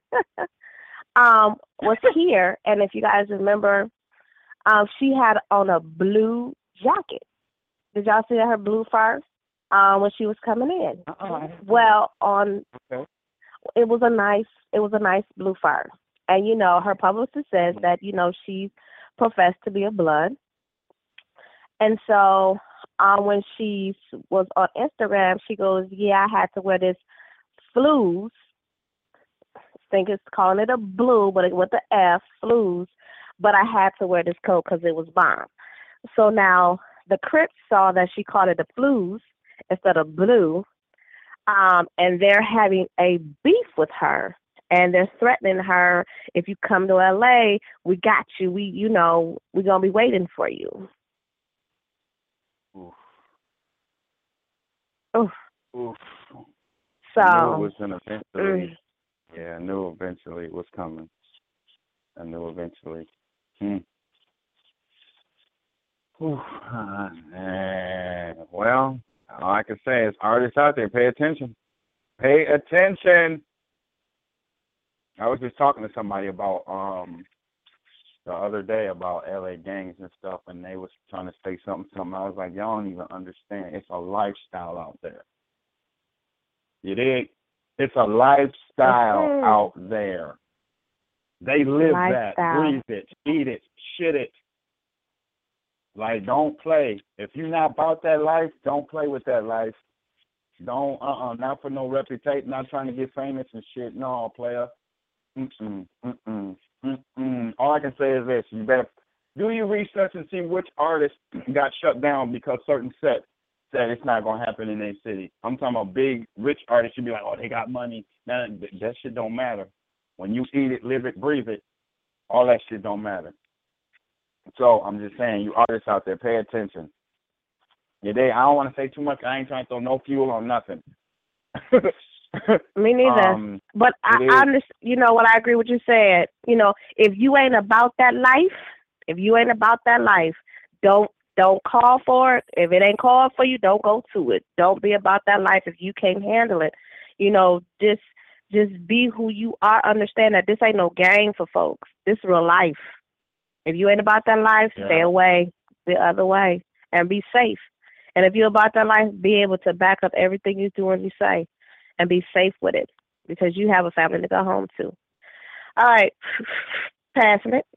was here, and if you guys remember, she had on a blue jacket. Did y'all see her blue first when she was coming in? Well, it was a nice blue fur, and her publicist says that she professed to be a blood, and so when she was on Instagram, she goes, "Yeah, I had to wear this Flues. I think it's calling it a blue, but with the F, Flues. But I had to wear this coat because it was bomb." So now the Crips saw that she called it a Flues instead of blue, and they're having a beef with her, and they're threatening her. If you come to LA, we got you. We're gonna be waiting for you. Oof. So I knew it was going to eventually. Yeah, I knew eventually it was coming. Well, all I can say is artists out there, pay attention. Pay attention. I was just talking to somebody about the other day about LA gangs and stuff, and they was trying to say something. I was like, y'all don't even understand. It's a lifestyle out there. You dig? It's a lifestyle out there. They live that, breathe it, eat it, shit it. Like, don't play. If you're not about that life, don't play with that life. Don't, not for no reputation, not trying to get famous and shit. No, player. All I can say is this: you better do your research and see which artists got shut down because certain sets said it's not gonna happen in their city. I'm talking about big, rich artists. You be like, oh, they got money. Now that shit don't matter. When you eat it, live it, breathe it, all that shit don't matter. So I'm just saying, you artists out there, pay attention. I don't want to say too much. I ain't trying to throw no fuel on nothing. Me neither. But I understand. You know what? I agree with you said. You know, if you ain't about that life, don't call for it. If it ain't called for you, don't go to it. Don't be about that life if you can't handle it. You know, just be who you are. Understand that this ain't no game for folks. This is real life. If you ain't about that life, stay away the other way and be safe. And if you're about that life, be able to back up everything you do and you say and be safe with it because you have a family to go home to. All right. Passing it.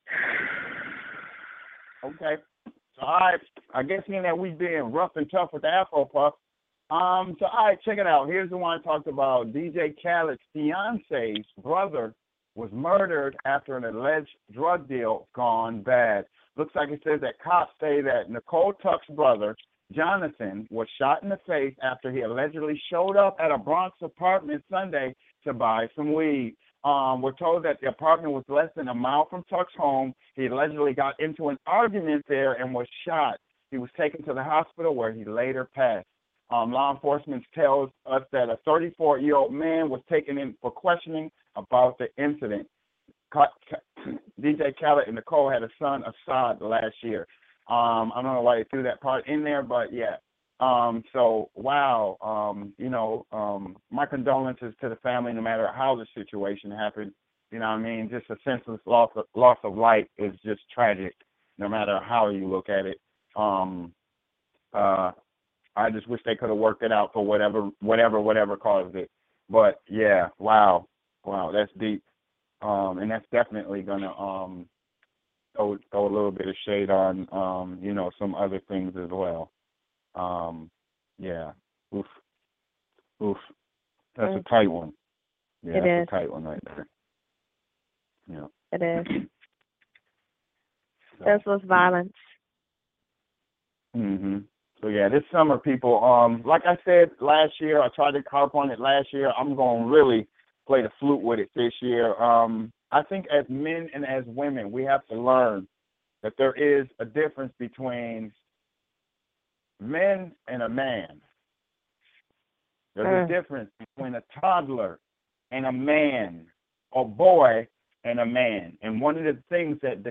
Okay. So, all right. I guess being that we being rough and tough with the Afro Puff. So, all right, check it out. Here's the one I talked about. DJ Khaled's fiance's brother was murdered after an alleged drug deal gone bad. Looks like it says that cops say that Nicole Tuck's brother, Jonathan, was shot in the face after he allegedly showed up at a Bronx apartment Sunday to buy some weed. We're told that the apartment was less than a mile from Tuck's home. He allegedly got into an argument there and was shot. He was taken to the hospital where he later passed. Law enforcement tells us that a 34-year-old man was taken in for questioning about the incident. DJ Khaled and Nicole had a son, Assad, last year. I don't know why they threw that part in there, but yeah. So, wow, my condolences to the family, no matter how the situation happened. You know what I mean? Just a senseless loss of life is just tragic, no matter how you look at it. I just wish they could have worked it out for whatever caused it. But yeah, wow, that's deep. And that's definitely gonna throw a little bit of shade on some other things as well. Yeah. Oof. That's a tight one. Yeah, that's a tight one right there. Yeah. It is. Senseless violence. Mhm. So yeah, this summer, people, like I said last year, I tried to harp on it last year. I'm gonna really play the flute with it this year. I think as men and as women, we have to learn that there is a difference between men and a man. There's a difference between a toddler and a man, or boy and a man. And one of the things that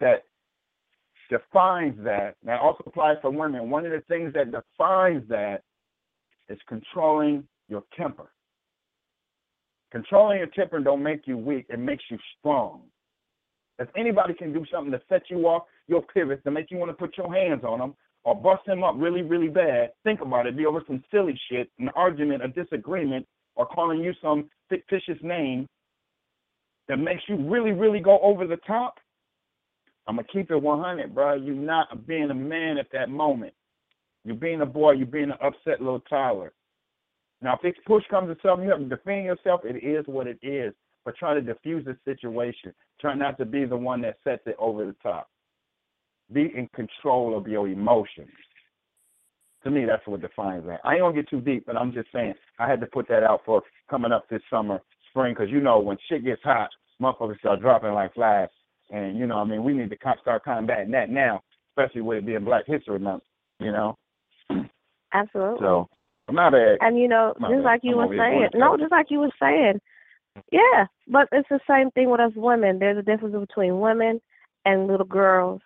defines that also applies for women, one of the things that defines that is controlling your temper. Controlling your temper don't make you weak, it makes you strong. If anybody can do something to set you off your pivots, to make you want to put your hands on them, or bust them up really, really bad, think about it, be over some silly shit, an argument, a disagreement, or calling you some fictitious name that makes you really, really go over the top, I'm going to keep it 100, bro. You're not being a man at that moment. You're being a boy. You're being an upset little toddler. Now, if push comes to something, you have to defend yourself. It is what it is. But try to diffuse the situation. Try not to be the one that sets it over the top. Be in control of your emotions. To me, that's what defines that. I ain't going to get too deep, but I'm just saying I had to put that out for coming up this summer, spring, because, when shit gets hot, motherfuckers start dropping like flies. And, we need to start combating that now, especially with it being Black History Month, Absolutely. So, I'm not bad. And, just like you were saying, yeah, but it's the same thing with us women. There's a difference between women and little girls.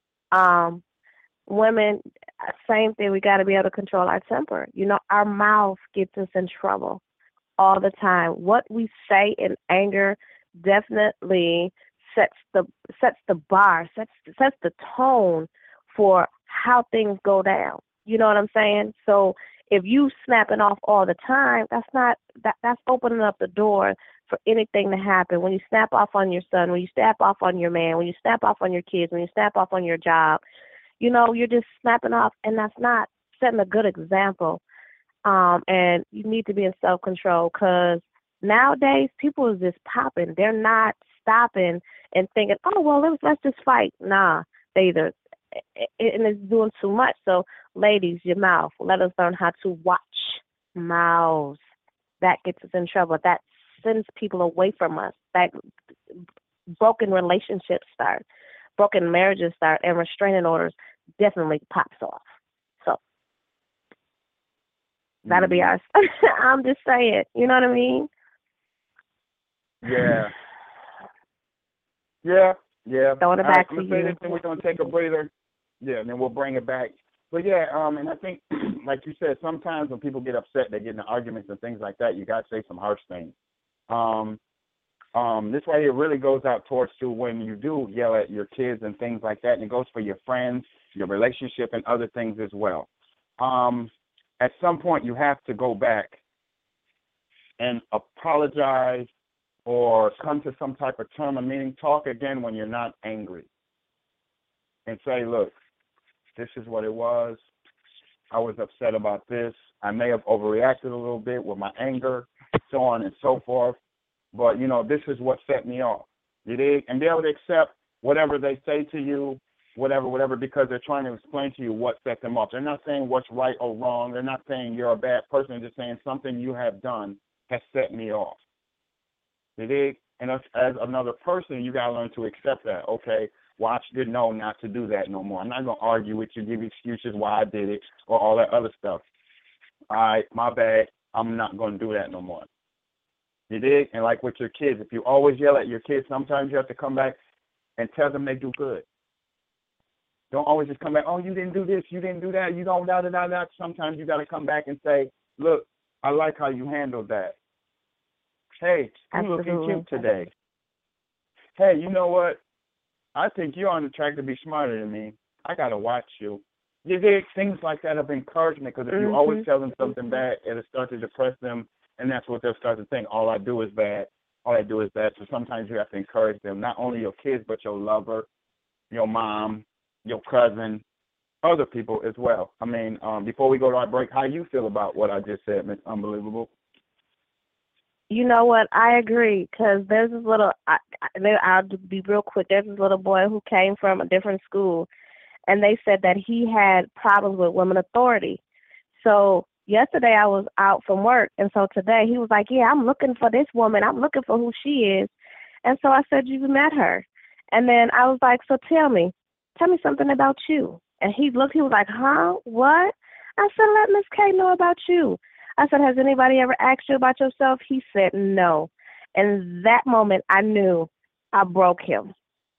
Women, same thing, we got to be able to control our temper. Our mouth gets us in trouble all the time. What we say in anger definitely sets the bar, sets the tone for how things go down. You know what I'm saying? So if you snapping off all the time, that's opening up the door for anything to happen. When you snap off on your son, when you snap off on your man, when you snap off on your kids, when you snap off on your job, you're just snapping off, and that's not setting a good example. And you need to be in self-control, because nowadays people is just popping. They're not stopping and thinking, oh, well, let's just fight. Nah, they either, and it's doing too much. So, ladies, your mouth. Let us learn how to watch mouths. That gets us in trouble. That sends people away from us. That broken relationships start, broken marriages start, and restraining orders definitely pops off. So that'll be ours. I'm just saying. You know what I mean? Yeah. Throwing it back to let's you. say this, and we're gonna take a breather. Yeah, and then we'll bring it back. But yeah, and I think, like you said, sometimes when people get upset, they get into arguments and things like that. You gotta say some harsh things. This right here really goes out towards to when you do yell at your kids and things like that, and it goes for your friends, your relationship, and other things as well. At some point, you have to go back and apologize or come to some type of term of meaning. Talk again when you're not angry and say, look, this is what it was. I was upset about this. I may have overreacted a little bit with my anger, so on and so forth. But, you know, this is what set me off. You dig? And be able to accept whatever they say to you, whatever, because they're trying to explain to you what set them off. They're not saying what's right or wrong. They're not saying you're a bad person. They're just saying something you have done has set me off. You dig? And as another person, you got to learn to accept that. Okay, well, I should know not to do that no more. I'm not going to argue with you, give you excuses why I did it or all that other stuff. All right, my bad. I'm not going to do that no more. You dig? And like with your kids, if you always yell at your kids, sometimes you have to come back and tell them they do good. Don't always just come back, oh, you didn't do this, you didn't do that, you don't da-da-da-da. Sometimes you got to come back and say, look, I like how you handled that. Hey, you're looking cute today. Hey, you know what? I think you're on the track to be smarter than me. I got to watch you. You dig? Things like that of encouragement, because if you always tell them something bad, it'll start to depress them, and that's what they'll start to think. All I do is bad. All I do is bad. So sometimes you have to encourage them, not only your kids, but your lover, your mom, your cousin, other people as well. I mean, before we go to our break, how you feel about what I just said, Miss Unbelievable? You know what? I agree, because there's this little, I'll be real quick, there's this little boy who came from a different school, and they said that he had problems with women authority. So yesterday I was out from work, and so today he was like, yeah, I'm looking for this woman. I'm looking for who she is. And so I said, you met her. And then I was like, so tell me something about you. And he looked, he was like, huh, what? I said, let Miss K know about you. I said, has anybody ever asked you about yourself? He said, no. And that moment I knew I broke him.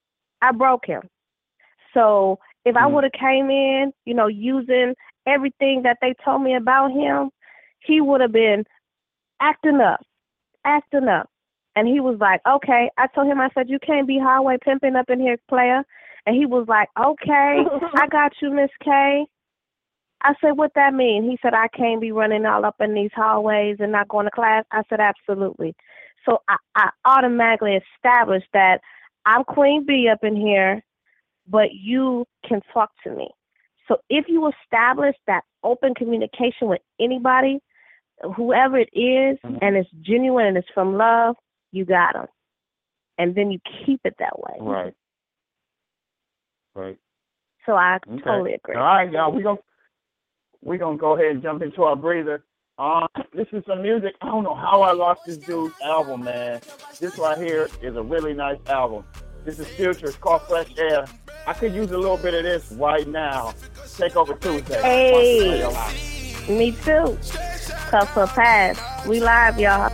So if I would have came in, you know, using everything that they told me about him, he would have been acting up. And he was like, okay. I told him, I said, you can't be highway pimping up in here, player. And he was like, okay, I got you, Miss K. I said, what that mean? He said, I can't be running all up in these hallways and not going to class. I said, absolutely. So I automatically established that I'm Queen Bee up in here, but you can talk to me. So if you establish that open communication with anybody, whoever it is, and it's genuine and it's from love, you got them. And then you keep it that way. Right. So I totally agree. All right, y'all, we're gonna go ahead and jump into our breather. This is some music. I don't know how I lost this dude's album, man. This right here is a really nice album. This is Future. It's called Fresh Air. I could use a little bit of this right now. Take over Tuesday. Hey, me too. Cuff for pass. We live, y'all.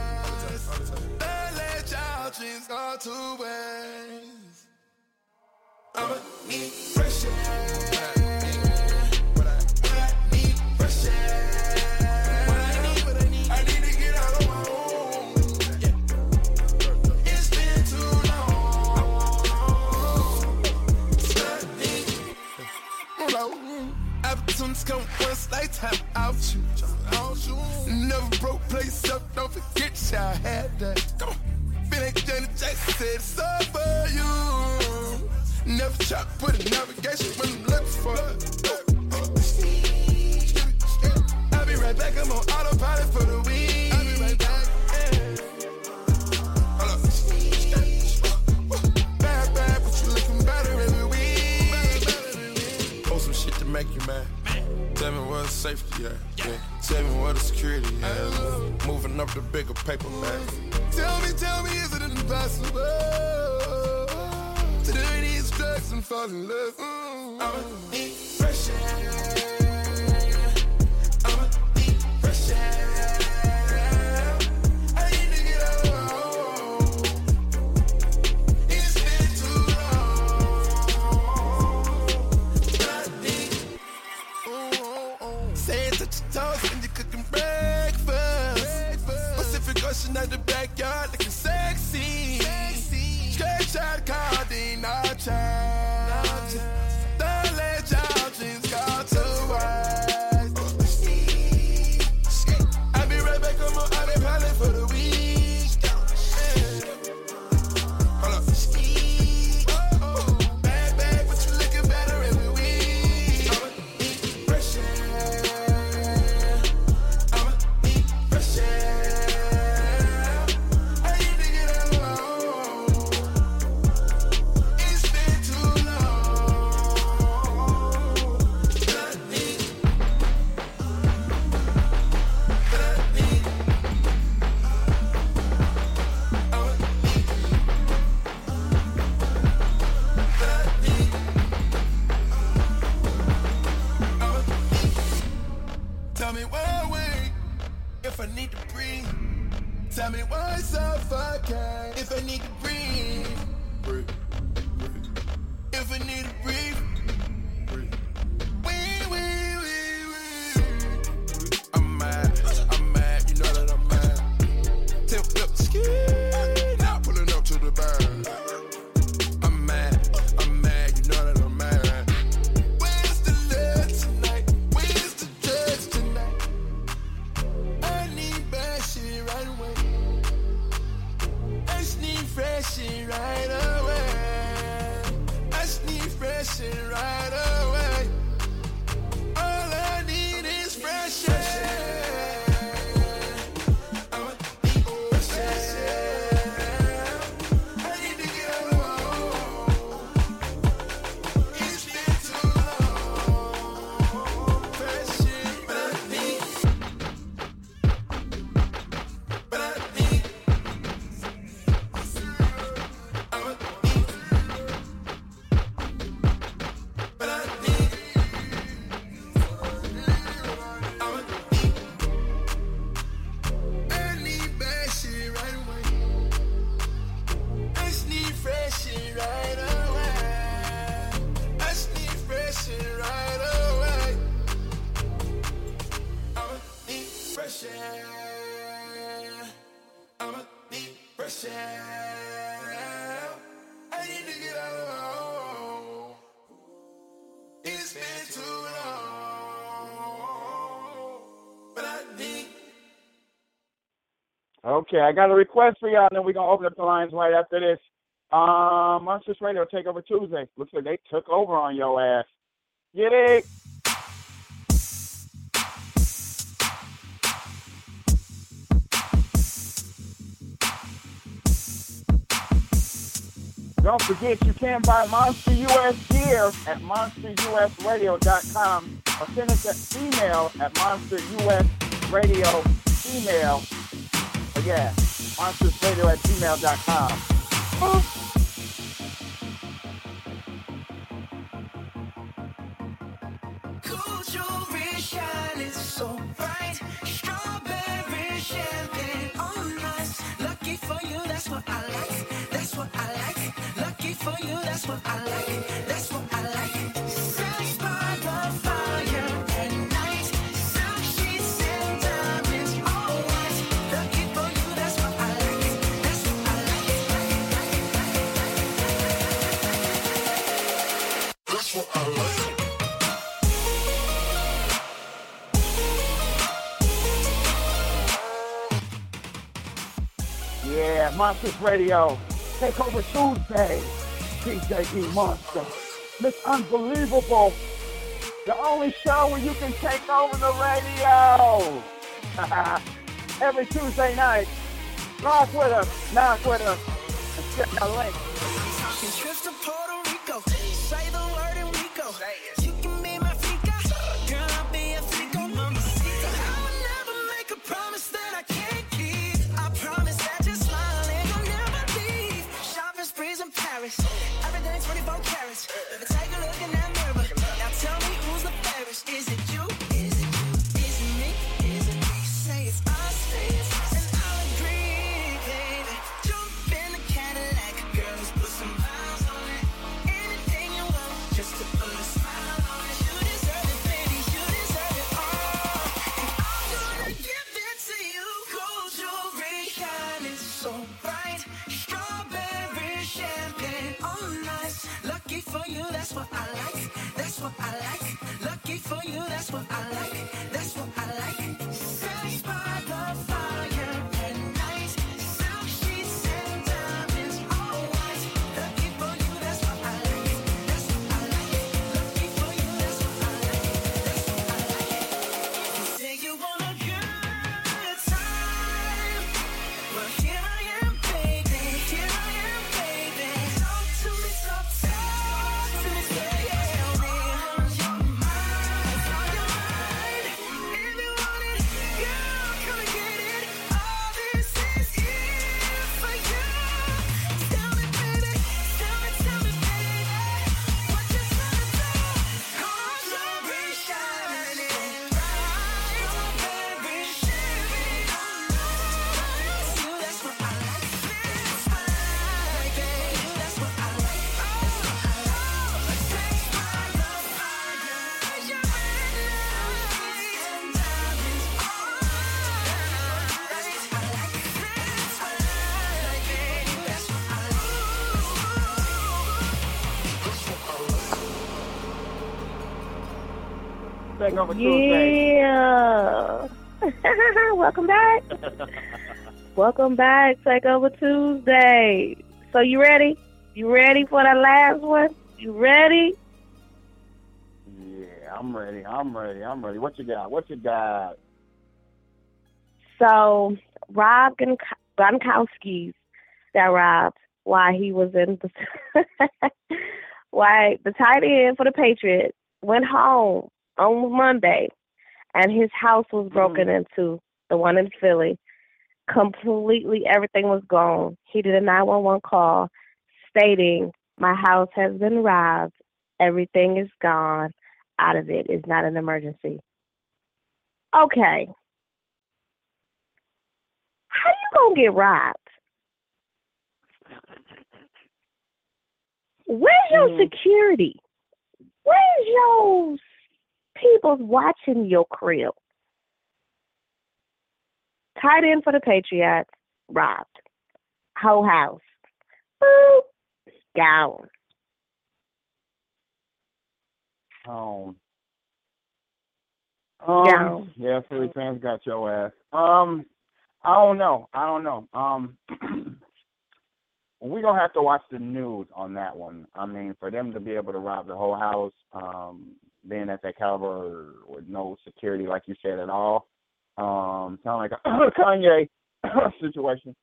Opportunities come once lifetime out you. Never broke place up, don't forget y'all had that. Come on, feel like Janet Jackson said it's all for you. Never try to put a navigation when I'm looking for I'll be right back, I'm on autopilot for the week. I'll be right back. Hold up. Yeah. Tell me where the security is. Moving up the bigger paper bag. Tell me, is it impossible to do these drugs and fall in love? I'ma need fresh air. I'ma need fresh air. I need to get out. It's been too long. I need. Say it to your toes when you're cooking breakfast. Pacific Ocean at the backyard looking sexy. Straight shot called the notch. Don't let y'all dreams go to waste. I'll be right back on my autopilot for the week. Hold up. Bad, but you looking better every week. I'ma eat fresh air. I'ma eat fresh air. I need to get alone. It's been too long. But I need. Tell me why wait if I need to breathe. Tell me why suffocate if I need to breathe. Breathe. If I need to breathe. I'm mad, you know that I'm mad. Tip up the skin, now pulling up to the band. I'm mad, you know that I'm mad. Where's the love tonight? Where's the drugs tonight? I need bad shit right away. I just need fresh shit right away. I just need fresh shit right away. All I need is fresh air. I'ma need fresh air. I need to get alone. It's been too long. Fresh shit, but I need. I'ma need. But I need. I need bad shit right away. I just need fresh shit right away. I just need fresh shit right away. I'ma need fresh air. I'ma need fresh air. I need to get out. It's been too long. But I need. Okay, I got a request for y'all, and then we're going to open up the lines right after this. Monsters Radio Takeover Tuesday. Looks like they took over on your ass. Get it? Don't forget, you can buy Monster US gear at monsterusradio.com or send us an email at monsterusradio monstersradio@gmail.com. Cool jewelry shining so bright, strawberry champagne on us. Lucky for you, that's what I like. That's what I like. Lucky for you, that's what I like. That's what I like. Sex by the fire at night. Silk sheets and diamonds all white. Lucky for you, that's what I like. That's what I like. That's what I like. Yeah, Monsters Radio. Takeover Tuesday. DJ E Monster. Miss Unbelievable. The only show where you can take over the radio. Every Tuesday night. Rock with us, knock with us, and check the link. Talking trips to Puerto Rico. Say the word and we go. You can be my flica. Girl, I'll be a flico. Mama Takeover Tuesday. Yeah. Welcome back. Welcome back, Takeover Tuesday. So you ready? You ready for that last one? You ready? Yeah, I'm ready. What you got? So Rob Gronkowski's got robbed while he was in the why the tight end for the Patriots went home on Monday and his house was broken into, the one in Philly. Completely everything was gone. He did a 911 call stating, "My house has been robbed. Everything is gone out of it. It's not an emergency." Okay. How you gonna get robbed? Where's your security? Where's your people watching your crib? Tight end for the Patriots, robbed. Whole house. Boop. Gone. Yeah, Philly fans got your ass. I don't know. We're going to have to watch the news on that one. I mean, for them to be able to rob the whole house, being at that caliber with no security, like you said, at all, sound like a Kanye situation.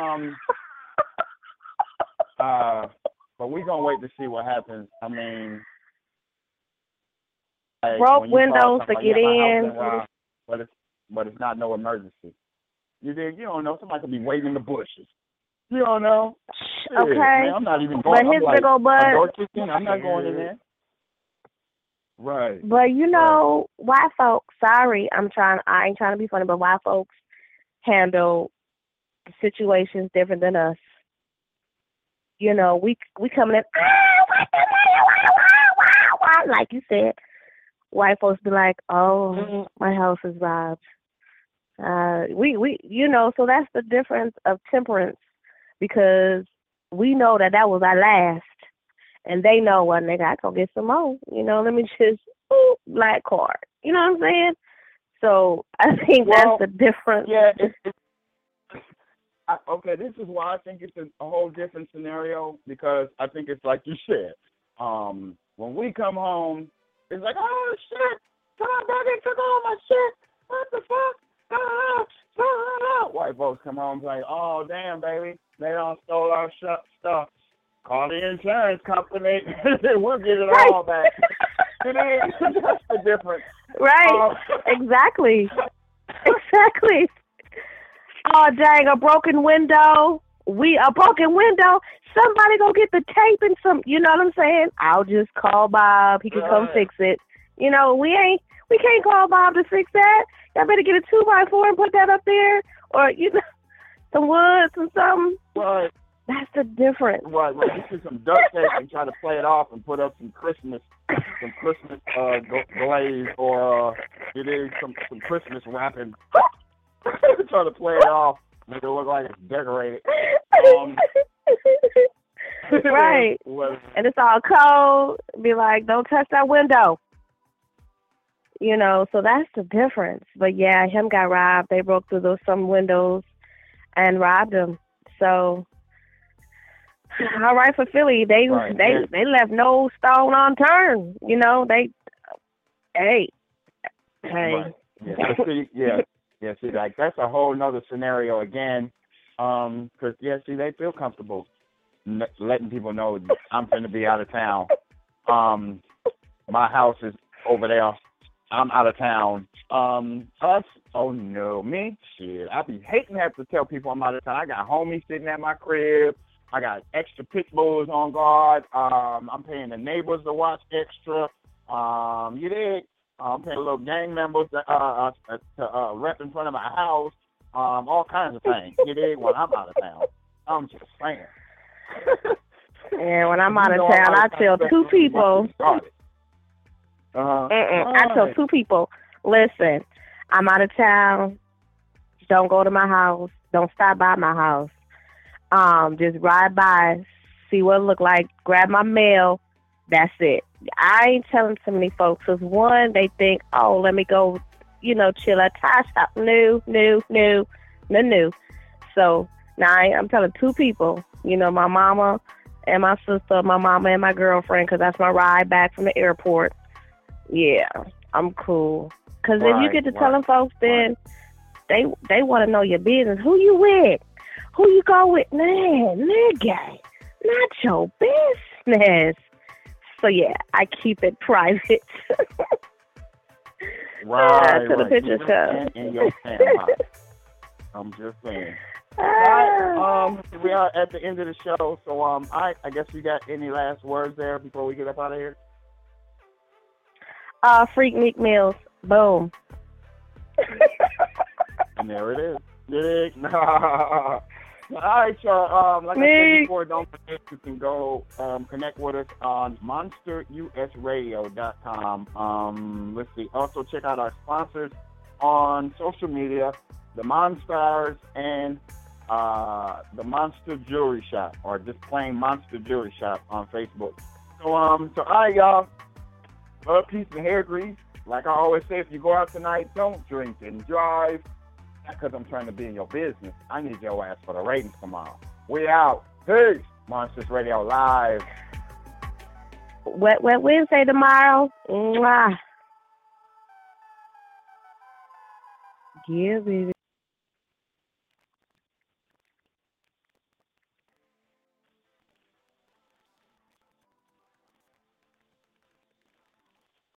But we're going to wait to see what happens. I mean, broke windows to get in. But it's not no emergency. You don't know. Somebody could be waiting in the bushes. You don't know. Okay. Man, I'm not even going. But his big old butt. I'm not going in there. Right. But white folks, sorry, I ain't trying to be funny, but white folks handle situations different than us. We coming in, like you said. White folks be like, "Oh, my house is robbed." So that's the difference of temperance, because we know that was our last, and they know, well, nigga, I go get some more. Let me just black card. You know what I'm saying? So I think that's the difference. Yeah. Okay, this is why I think it's a whole different scenario, because I think it's like you said. When we come home, it's like, oh shit, somebody took all my shit. What the fuck? White folks come home and say, "Oh damn, baby, they done stole our stuff. Call the insurance company. We'll get it all back." That's the difference. Right. Exactly. Oh dang, a broken window. Somebody go get the tape and some. You know what I'm saying? I'll just call Bob. He can come fix it. We can't call Bob to fix that. Y'all better get a 2x4 and put that up there, or some wood, some something. Right. That's the difference. Right. You see some duct tape and try to play it off and put up some Christmas glaze, or some Christmas wrapping. Try to play it off, make it look like it's decorated. Right. And it's all cold. Be like, don't touch that window. So that's the difference. But yeah, him got robbed. They broke through some windows and robbed him. So, all right for Philly. They left no stone unturned. Hey. Right. Yeah. See, like that's a whole nother scenario again. Because they feel comfortable letting people know I'm going to be out of town. My house is over there. I'm out of town. Us? Oh no, me? Shit. I be hating to have to tell people I'm out of town. I got homies sitting at my crib. I got extra pit bulls on guard. I'm paying the neighbors to watch extra. You dig? I'm paying little gang members to rep in front of my house. All kinds of things. You dig? When I'm out of town. I'm just saying. Yeah, when I'm out of town, I tell two people. I tell two people, listen, I'm out of town. Don't go to my house. Don't stop by my house. Just ride by, see what it look like, grab my mail, That's it. I ain't telling too many folks. Because one, they think, oh, let me go, chill at Thai shop. No. So now I'm telling two people, my mama and my sister, my mama and my girlfriend, because that's my ride back from the airport. Yeah, I'm cool. Because if you get to telling folks, then they want to know your business. Who you with? Who you go with? Man, nigga, not your business. So, yeah, I keep it private. Right. To the picture show. In your sandbox. I'm just saying. All right, we are at the end of the show, so I guess you got any last words there before we get up out of here? Freak Meek Mills. Boom. And there it is. All right, y'all. Like I said before, don't forget you can go connect with us on monsterusradio.com. Let's see. Also, check out our sponsors on social media, the Monstars and the Monster Jewelry Shop, or just plain Monster Jewelry Shop on Facebook. So, all right, y'all. Love, peace, and hair grease. Like I always say, if you go out tonight, don't drink and drive. Not because I'm trying to be in your business. I need your ass for the ratings tomorrow. We out. Peace. Monsters Radio Live. Wet Wednesday tomorrow. Mwah. Yeah, baby.